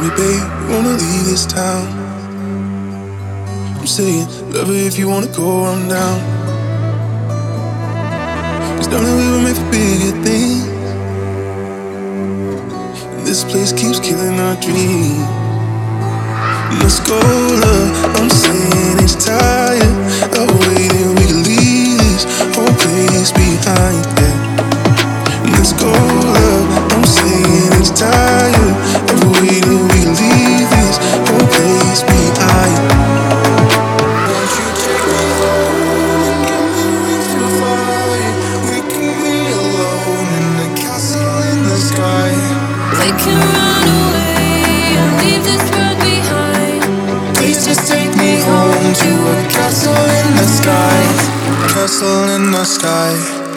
me, babe, you wanna leave this town? I'm saying, love her if you wanna go, I'm down. Cause darling, we were made for bigger things, and this place keeps killing our dreams. Let's go, love, I'm saying it's tired of waiting, we can leave this whole place behind, yeah. Let's go, love, I'm saying it's tired of waiting, we can leave this whole place behind. Won't you take me home and give me wings to fly? We can be alone in a castle in the sky. We can run away and leave this world behind. Please just take me home to a castle in the sky. Castle in the sky.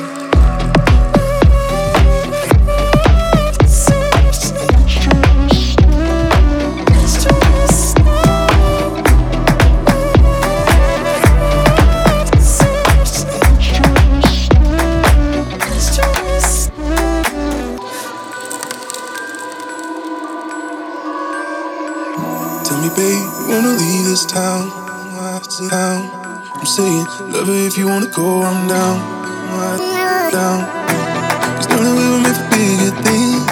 Tell me, babe, you wanna leave this town? I'm saying, love her if you wanna go, I'm down. Down. Cause darling, we were made for bigger things,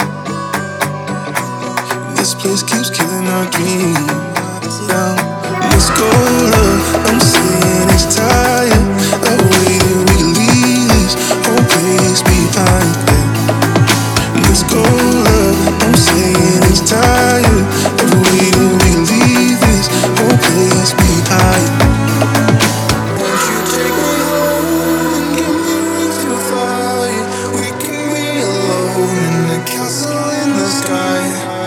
and this place keeps killing our dreams. Down. Let's go, love, I'm saying it's tired of waiting, we can leave this whole place behind, yeah. Let's go, love, I'm saying it's tired of waiting, we can leave this whole place behind. Won't you take me home and give me wings to fly? We can be alone in the castle in the sky.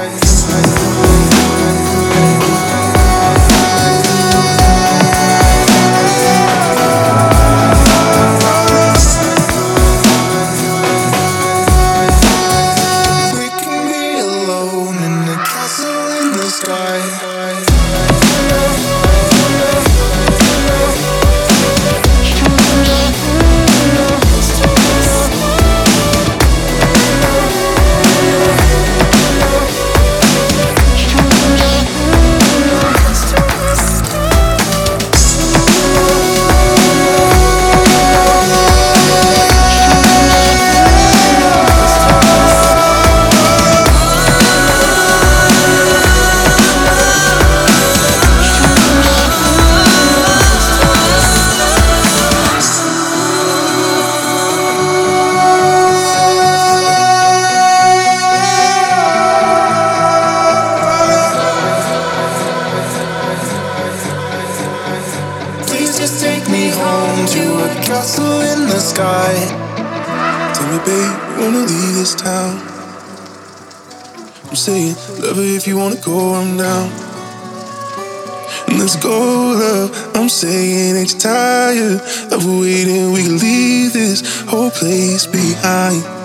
Just take me home to a castle in the sky. Tell me, babe, you wanna leave this town? I'm saying, love her if you wanna go, I'm down. Let's go, love, I'm saying it's tired of waiting, we can leave this whole place behind.